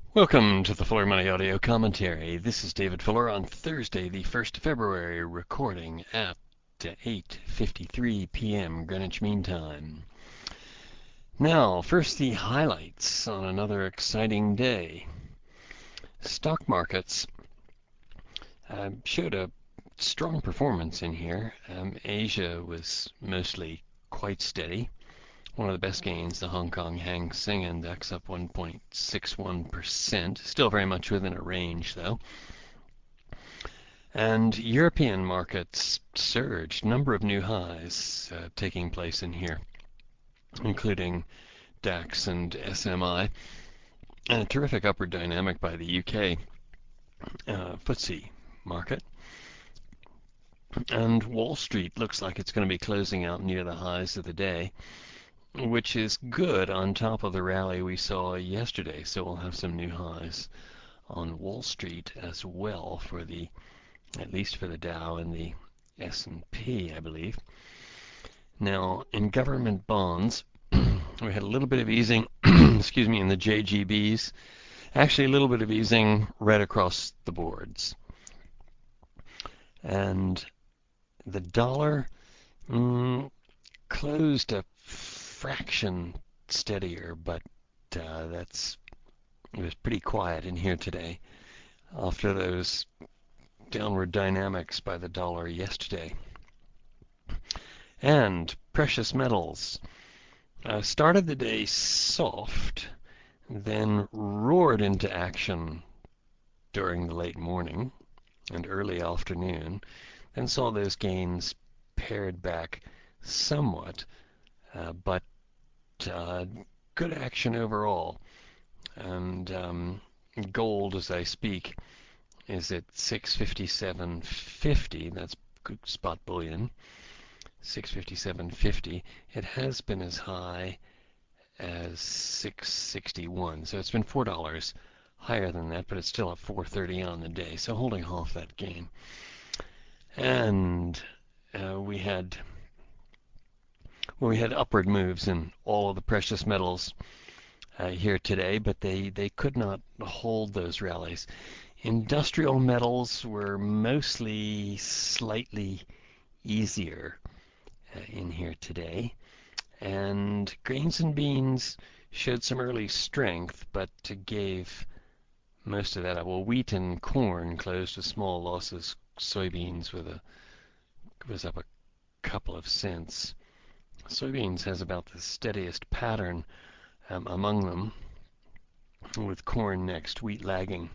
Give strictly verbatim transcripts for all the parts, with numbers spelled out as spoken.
Welcome to the Fuller Money Audio Commentary. This is David Fuller on Thursday, the first of February, recording at eight fifty-three p m Greenwich Mean Time. Now, first the highlights on another exciting day. Stock markets uh, showed a strong performance in here. Um, Asia was mostly quite steady. One of the best gains, the Hong Kong Hang Seng Index, up one point six one percent. Still very much within a range, though. And European markets surged. Number of new highs uh, taking place in here, including DAX and S M I. And a terrific upward dynamic by the U K uh, F T S E market. And Wall Street looks like it's going to be closing out near the highs of the day, which is good on top of the rally we saw yesterday. So we'll have some new highs on Wall Street as well, for the at least for the Dow and the S and P, I believe. Now, in government bonds, we had a little bit of easing, excuse me, in the J G Bs. Actually, a little bit of easing right across the boards. And the dollar mm, closed a fraction steadier, but uh, that's it was pretty quiet in here today after those downward dynamics by the dollar yesterday. And precious metals uh, started the day soft, then roared into action during the late morning and early afternoon, then saw those gains pared back somewhat, uh, but uh, good action overall. And um, gold, as I speak, is at six fifty-seven fifty. That's good spot bullion. six fifty-seven fifty. It has been as high as six sixty-one, so it's been four dollars higher than that, but it's still at four thirty on the day, so holding off that gain. And uh, we had well, we had upward moves in all of the precious metals uh, here today, but they, they could not hold those rallies. Industrial metals were mostly slightly easier uh, in here today, and grains and beans showed some early strength, but gave most of that up. Well, wheat and corn closed with small losses. Soybeans with a was up a couple of cents. Soybeans has about the steadiest pattern um, among them, with corn next, wheat lagging.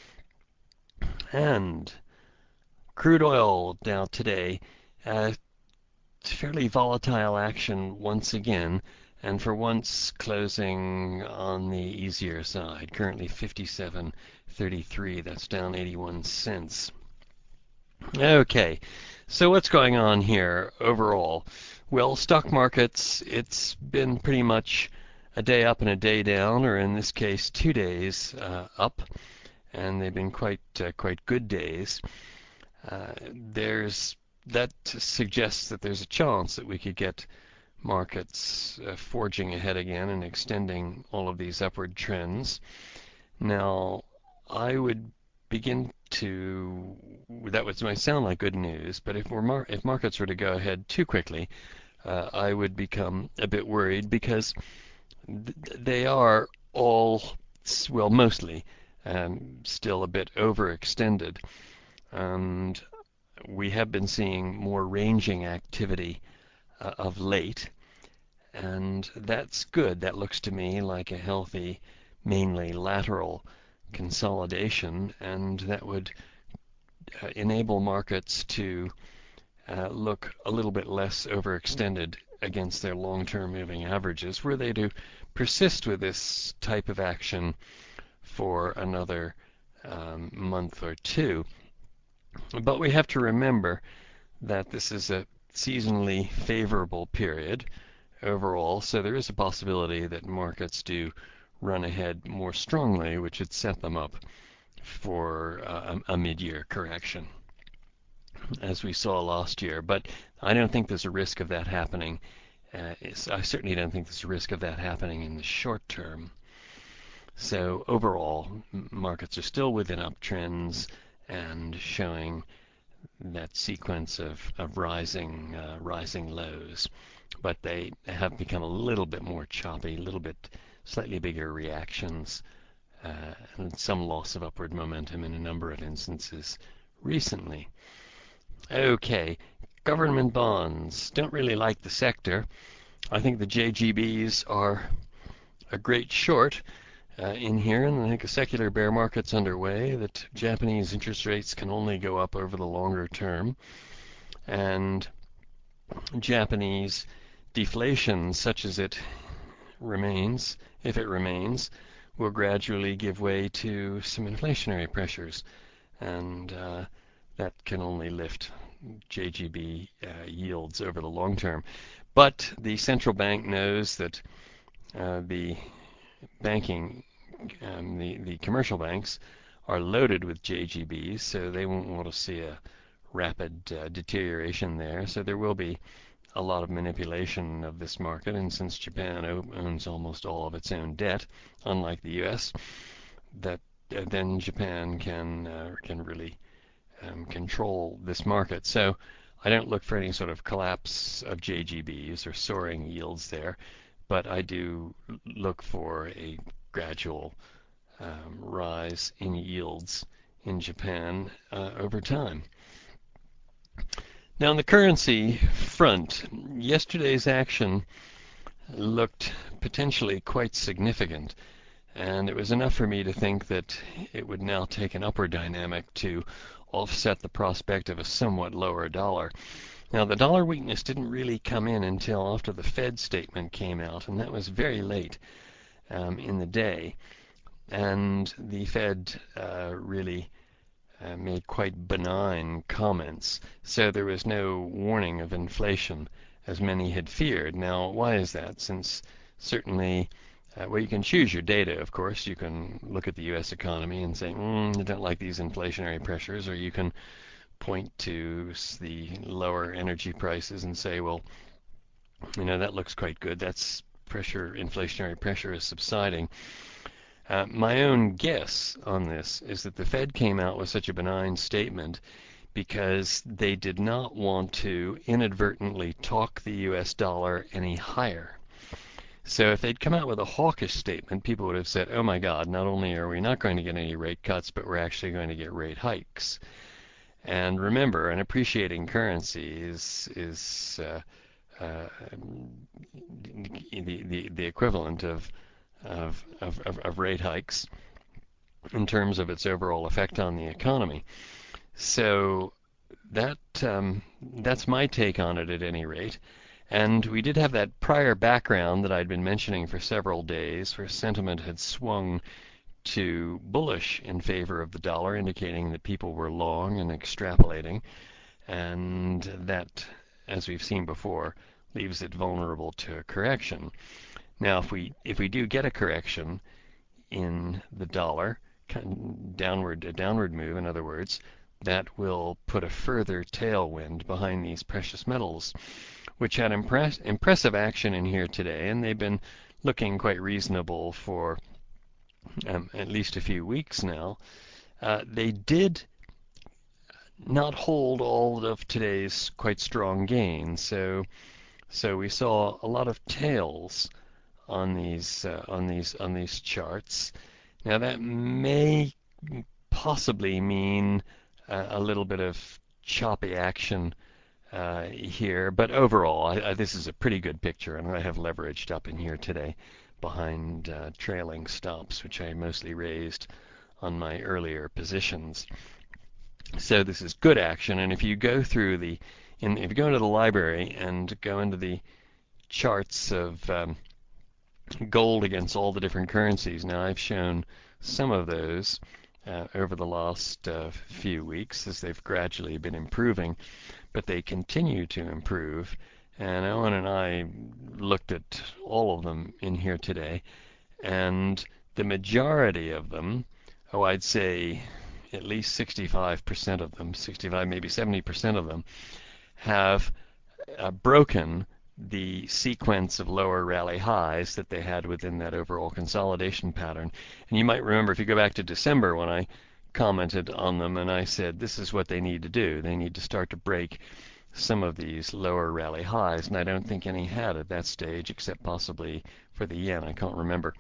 And crude oil now today, uh, fairly volatile action once again, and for once closing on the easier side. Currently fifty-seven thirty-three, that's down eighty-one cents. Okay, so what's going on here overall? Well, stock markets, it's been pretty much a day up and a day down, or in this case, two days uh, up, and they've been quite uh, quite good days. Uh, there's that suggests that there's a chance that we could get markets uh, forging ahead again and extending all of these upward trends. Now, I would begin to that would might sound like good news, but if we're mar- if markets were to go ahead too quickly, uh, I would become a bit worried, because th- they are all, well, mostly um, still a bit overextended, and we have been seeing more ranging activity uh, of late, and that's good. That looks to me like a healthy, mainly lateral consolidation, and that would uh, enable markets to uh, look a little bit less overextended against their long-term moving averages, were they to persist with this type of action for another um, month or two. But we have to remember that this is a seasonally favorable period overall, so there is a possibility that markets do run ahead more strongly, which would set them up for uh, a mid-year correction, as we saw last year. But I don't think there's a risk of that happening. Uh, I certainly don't think there's a risk of that happening in the short term. So overall, markets are still within uptrends and showing that sequence of, of rising uh, rising lows, but they have become a little bit more choppy, a little bit slightly bigger reactions, uh, and some loss of upward momentum in a number of instances recently. Okay, government bonds. Don't really like the sector. I think the J G Bs are a great short uh, in here, and I think a secular bear market's underway, that Japanese interest rates can only go up over the longer term, and Japanese deflation, such as it remains, if it remains, will gradually give way to some inflationary pressures, and uh, that can only lift J G B uh, yields over the long term. But the central bank knows that uh, the banking, um, the, the commercial banks are loaded with J G Bs, so they won't want to see a rapid uh, deterioration there. So there will be a lot of manipulation of this market, and since Japan owns almost all of its own debt, unlike the U S, that uh, then Japan can uh, can really um, control this market. So I don't look for any sort of collapse of J G Bs or soaring yields there, but I do look for a gradual um, rise in yields in Japan uh, over time. Now, on the currency front, yesterday's action looked potentially quite significant, and it was enough for me to think that it would now take an upward dynamic to offset the prospect of a somewhat lower dollar. Now, the dollar weakness didn't really come in until after the Fed statement came out, and that was very late um, in the day. And the Fed uh, really uh, made quite benign comments, so there was no warning of inflation as many had feared. Now, why is that? Since certainly, uh, well, you can choose your data, of course. You can look at the U S economy and say, mm, I don't like these inflationary pressures, or you can point to the lower energy prices and say, well, you know, that looks quite good. That's pressure, inflationary pressure is subsiding. Uh, my own guess on this is that the Fed came out with such a benign statement because they did not want to inadvertently talk the U S dollar any higher. So if they'd come out with a hawkish statement, people would have said, oh my God, not only are we not going to get any rate cuts, but we're actually going to get rate hikes. And remember, an appreciating currency is is uh, uh, the, the the equivalent of of, of of rate hikes in terms of its overall effect on the economy. So that um, that's my take on it at any rate. And we did have that prior background that I'd been mentioning for several days, where sentiment had swung to bullish in favor of the dollar, indicating that people were long and extrapolating, and that, as we've seen before, leaves it vulnerable to a correction. Now, if we if we do get a correction in the dollar, downward a downward move, in other words, that will put a further tailwind behind these precious metals, which had impress, impressive action in here today, and they've been looking quite reasonable for um, at least a few weeks now. Uh, they did not hold all of today's quite strong gains, so so we saw a lot of tails on these uh, on these on these charts. Now that may possibly mean uh, a little bit of choppy action uh, here, but overall, I, I, this is a pretty good picture, and I have leveraged up in here today behind uh, trailing stops, which I mostly raised on my earlier positions. So this is good action, and if you go through the, in, if you go into the library and go into the charts of um, gold against all the different currencies, now I've shown some of those uh, over the last uh, few weeks as they've gradually been improving, but they continue to improve. And Owen and I looked at all of them in here today, and the majority of them, oh, I'd say at least sixty-five percent of them, sixty-five, maybe seventy percent of them, have uh, broken the sequence of lower rally highs that they had within that overall consolidation pattern. And you might remember if you go back to December when I commented on them and I said this is what they need to do. They need to start to break some of these lower rally highs, and I don't think any had at that stage except possibly for the yen. I can't remember.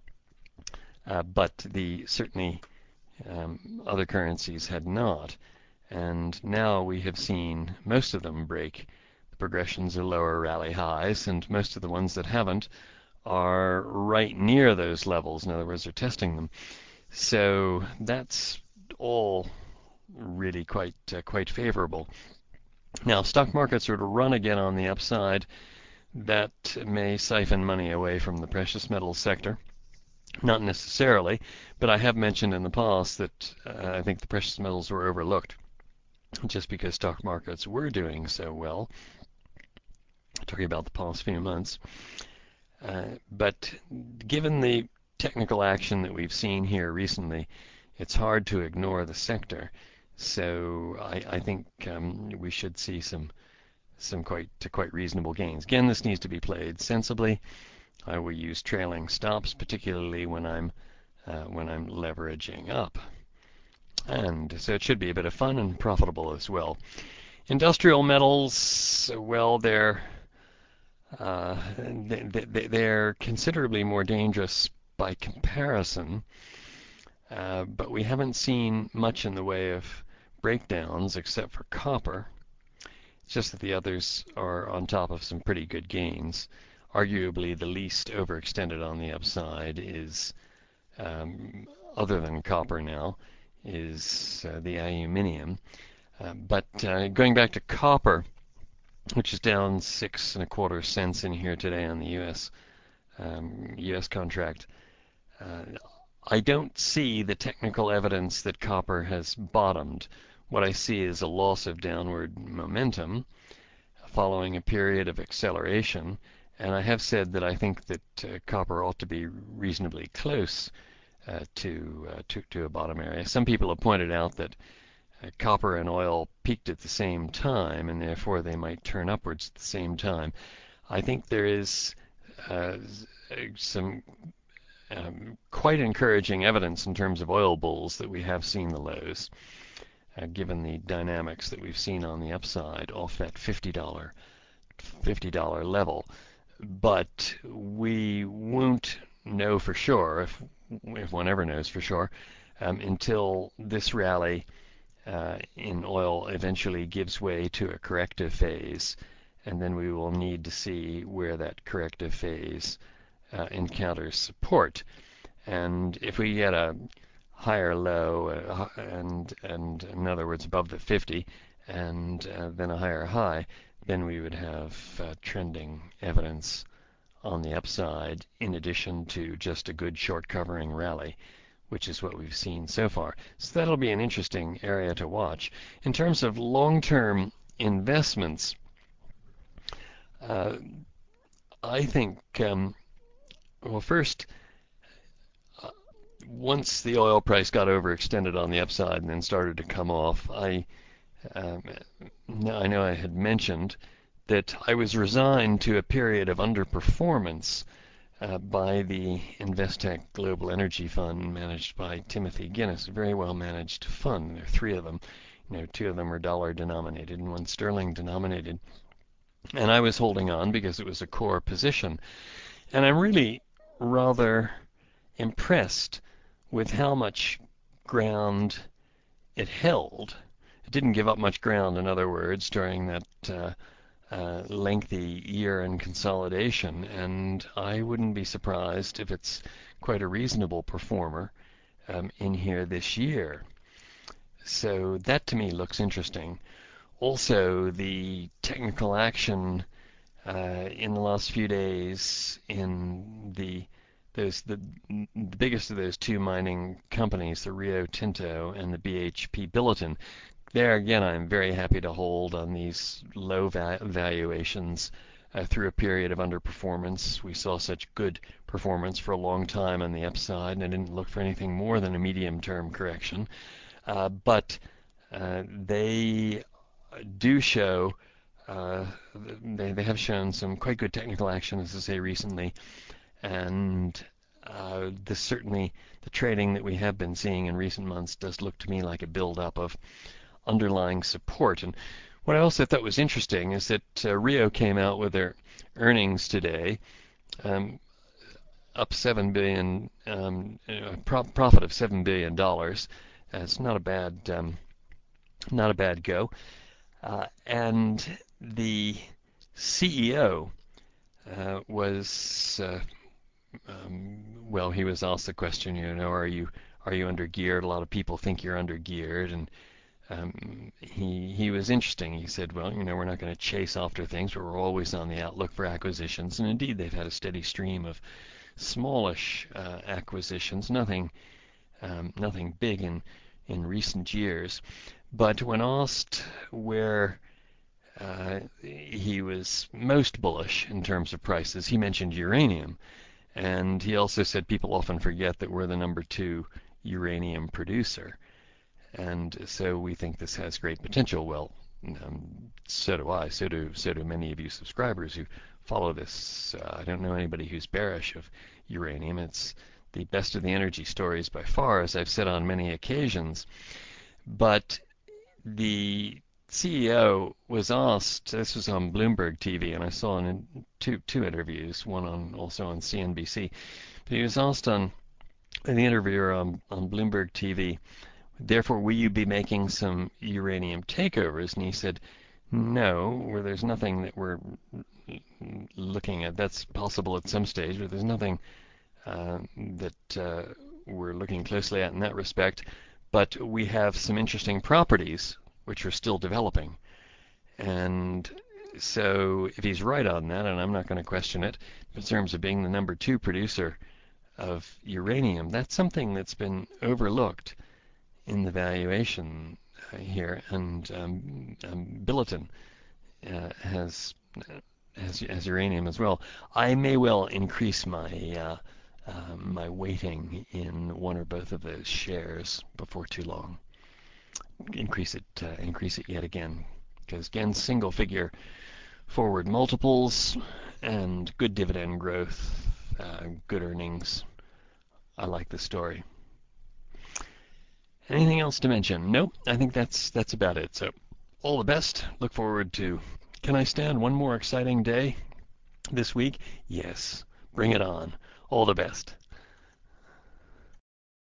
Uh, but the certainly um, other currencies had not. And now we have seen most of them break the progressions of lower rally highs, and most of the ones that haven't are right near those levels. In other words, they're testing them. So that's all really quite uh, quite favorable. Now, stock markets are to run again on the upside. That may siphon money away from the precious metals sector. Not necessarily, but I have mentioned in the past that uh, I think the precious metals were overlooked just because stock markets were doing so well. Talking about the past few months. Uh, but given the technical action that we've seen here recently, it's hard to ignore the sector. So I, I think um, we should see some some quite quite reasonable gains. Again, this needs to be played sensibly. I will use trailing stops, particularly when I'm uh, when I'm leveraging up. And so it should be a bit of fun and profitable as well. Industrial metals, well, they're uh, they, they're considerably more dangerous by comparison, uh, but we haven't seen much in the way of breakdowns except for copper. It's just that the others are on top of some pretty good gains. Arguably the least overextended on the upside is, um, other than copper now, is uh, the aluminium. Uh, but uh, going back to copper, which is down six and a quarter cents in here today on the U S um, U S contract, uh, I don't see the technical evidence that copper has bottomed. What I see is a loss of downward momentum following a period of acceleration, and I have said that I think that uh, copper ought to be reasonably close uh, to, uh, to to a bottom area. Some people have pointed out that uh, copper and oil peaked at the same time, and therefore they might turn upwards at the same time. I think there is uh, some um, quite encouraging evidence in terms of oil bulls that we have seen the lows, uh, given the dynamics that we've seen on the upside off that fifty dollar fifty dollar level. But we won't know for sure, if if one ever knows for sure, um, until this rally uh, in oil eventually gives way to a corrective phase, and then we will need to see where that corrective phase uh, encounters support. And if we get a higher low, uh, and and in other words above the fifty, and uh, then a higher high, then we would have uh, trending evidence on the upside in addition to just a good short covering rally, which is what we've seen so far. So that'll be an interesting area to watch. In terms of long-term investments, uh, I think, um, well, first, uh, once the oil price got overextended on the upside and then started to come off, I um, I know I had mentioned that I was resigned to a period of underperformance uh, by the Investec Global Energy Fund managed by Timothy Guinness, a very well managed fund. There are three of them. You know, two of them are dollar denominated and one sterling denominated. And I was holding on because it was a core position. And I'm really rather impressed with how much ground it held. It didn't give up much ground, in other words, during that uh, uh, lengthy year in consolidation, and I wouldn't be surprised if it's quite a reasonable performer um, in here this year. So that to me looks interesting. Also, the technical action uh, in the last few days in the those the, the biggest of those two mining companies, the Rio Tinto and the B H P Billiton. There again, I'm very happy to hold on these low va valuations uh, through a period of underperformance. We saw such good performance for a long time on the upside, and I didn't look for anything more than a medium-term correction. Uh, but uh, they do show uh, they they have shown some quite good technical action, as I say, recently, and uh, this certainly the trading that we have been seeing in recent months does look to me like a build-up of underlying support. And what I also thought was interesting is that uh, Rio came out with their earnings today, um, up seven billion, um, uh, pro- profit of seven billion dollars. Uh, it's not a bad, um, not a bad go. Uh, and the C E O uh, was, uh, um, well, he was asked the question, you know, are you are you under geared? A lot of people think you're under geared, and um, he he was interesting. He said, well, you know, we're not going to chase after things, but we're always on the outlook for acquisitions. And indeed, they've had a steady stream of smallish uh, acquisitions, nothing um, nothing big in in recent years. But when asked where uh, he was most bullish in terms of prices, he mentioned uranium, and he also said people often forget that we're the number two uranium producer, and so we think this has great potential. Well, um, so do I. So do so do many of you subscribers who follow this. Uh, I don't know anybody who's bearish of uranium. It's the best of the energy stories by far, as I've said on many occasions. But the C E O was asked. This was on Bloomberg T V, and I saw in two two interviews, one on also on C N B C. But he was asked on the interviewer on, on Bloomberg T V, therefore, will you be making some uranium takeovers? And he said, no, where there's nothing that we're looking at. That's possible at some stage, but there's nothing uh, that uh, we're looking closely at in that respect. But we have some interesting properties which are still developing. And so if he's right on that, and I'm not going to question it, in terms of being the number two producer of uranium, that's something that's been overlooked in the valuation uh, here, and um, um, Billiton uh, has, has has uranium as well. I may well increase my uh, uh, my weighting in one or both of those shares before too long. Increase it, uh, increase it yet again, because again, single figure forward multiples and good dividend growth, uh, good earnings. I like the story. Anything else to mention? Nope. I think that's that's about it. So, all the best. Look forward to. Can I stand one more exciting day this week? Yes. Bring it on. All the best.